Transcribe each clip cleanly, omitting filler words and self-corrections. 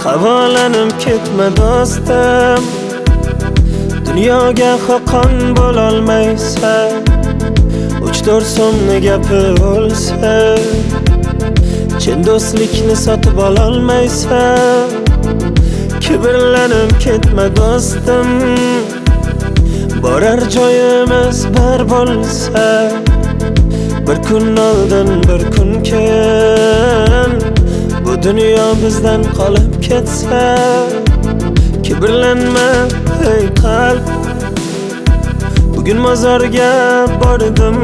Havolanib ketma do'stim, dunyoga xoqon bo'lolmaysan. 3-4 so'mni gapi bo'lsa, chin do'stlikni sotib ololmaysan. Kibrlanib ketma do'stim, borar joyimiz bir bo'lsa, bir kun oldin bir kun keyin bu dunyo bizdan qolib ketsa. Kibrlanma ey qalb, bugun mozorga bordim,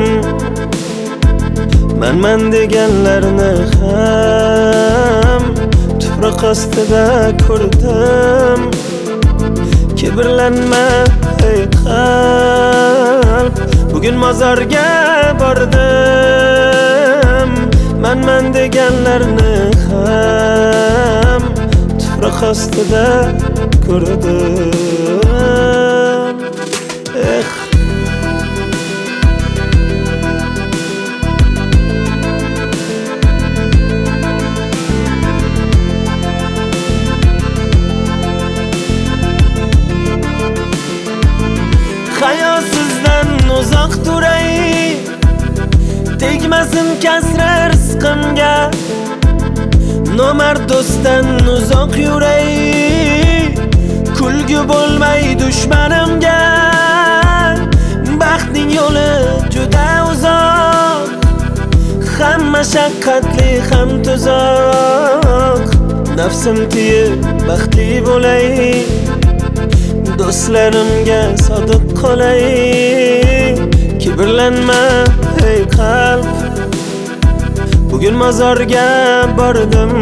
man deganlarni ham tuproq ostida ko'rdim. Kibrlanma ey qalb, bugun mozorga bordim, man deganlarni ham tuproq ostida ko'rdim. Hayosizdan uzoq turay, tegmasin kasra rizqimga. Nomard do'stdan uzoq yuray, kulgi bo'lmay dushmanimga. Baxtning yo'li juda uzoq, ham mashaqqatli ham tuzoq. Nafsim tiyib baxtli bo'lay, do'stlarimga sodiq qolay. Kibrlanma ey qalb, bugun mozorga bordim,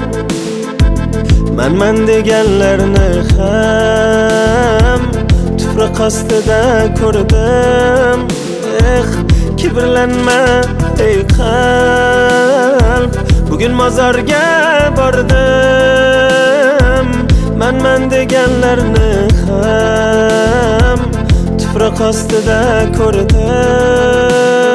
man deganlarni ham tuproq ostida ko'rdim. Kibrlanma ey qalb, bugun mozorga bordim, man deganlarni ham tuproq ostida ko'rdim.